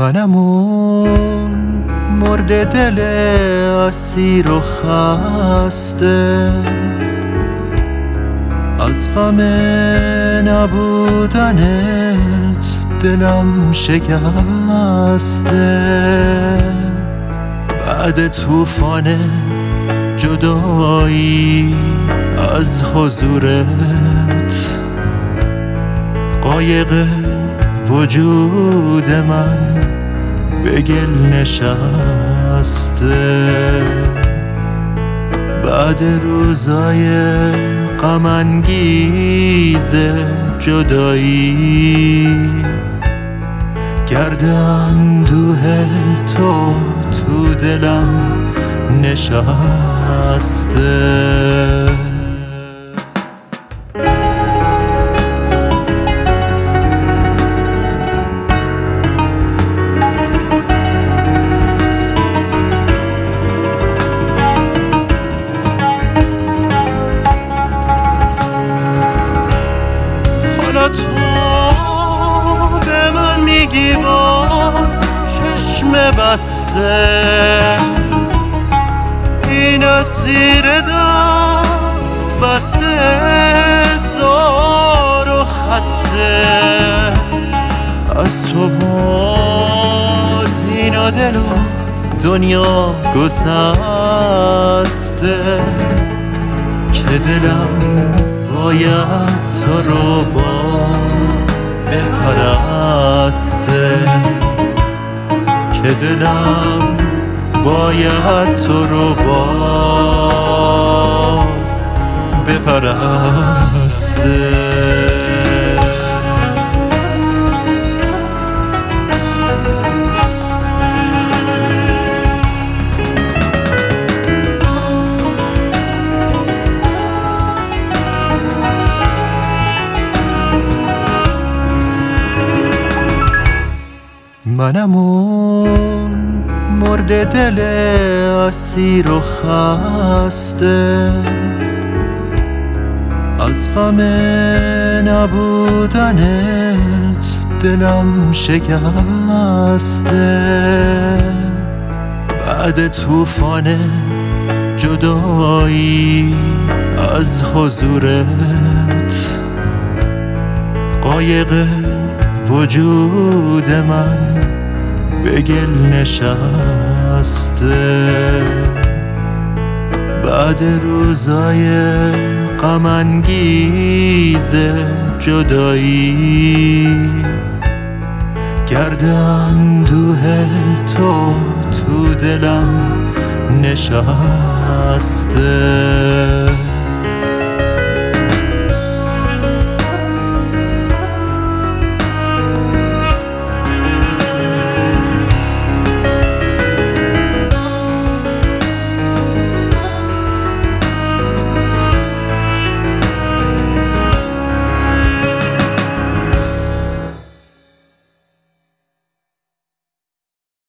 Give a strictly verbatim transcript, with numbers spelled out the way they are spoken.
منم اون مرد دل اسیر و خسته، از غم نبودنت دلم شکسته. بعد طوفان جدایی از حضورت، قایق وجود من به گل نشسته. بعد روزای غم انگیز جدایی، گرد اندوه تو تو دلم نشسته. حالا تو به من میگی با چشم بسته، این اسیر دست بسته زار و خسته. از تو و دین و دل و دنیا گسسته، که دلم باید تو رو باز بپرسته، که دلم باید تو رو باز بپرسته. منم اون مرد دل اسیر و خسته، از غم نبودنت دلم شکسته. بعد طوفان جدایی از حضورت، قایق وجود من به گل نشسته. بعد روزای غم انگیز جدایی، گرد اندوه تو تو دلم نشسته.